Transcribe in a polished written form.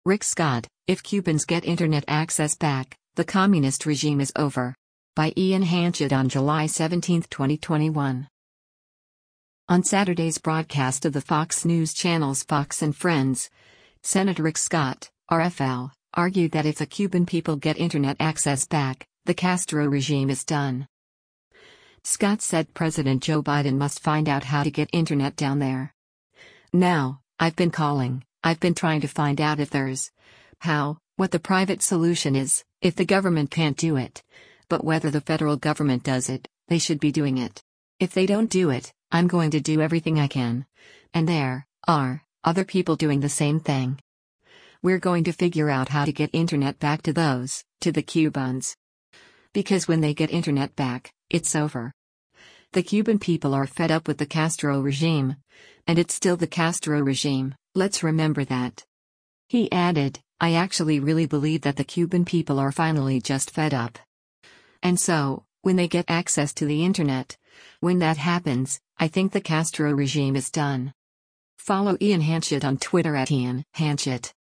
Rick Scott, If Cubans Get Internet Access Back, the Communist Regime is Over. By Ian Hanchett on July 17, 2021. On Saturday's broadcast of the Fox News channel's Fox and Friends, Senator Rick Scott, RFL, argued that if the Cuban people get internet access back, the Castro regime is done. Scott said President Joe Biden must find out how to get internet down there. Now, I've been trying to find out if there's what the private solution is, if the government can't do it. But whether the federal government does it, they should be doing it. If they don't do it, I'm going to do everything I can. And there are other people doing the same thing. We're going to figure out how to get internet back to the Cubans. Because when they get internet back, it's over. The Cuban people are fed up with the Castro regime. And it's still the Castro regime, let's remember that. He added, I actually really believe that the Cuban people are finally just fed up. And so, when they get access to the internet, when that happens, I think the Castro regime is done. Follow Ian Hanchett on Twitter @IanHanchett.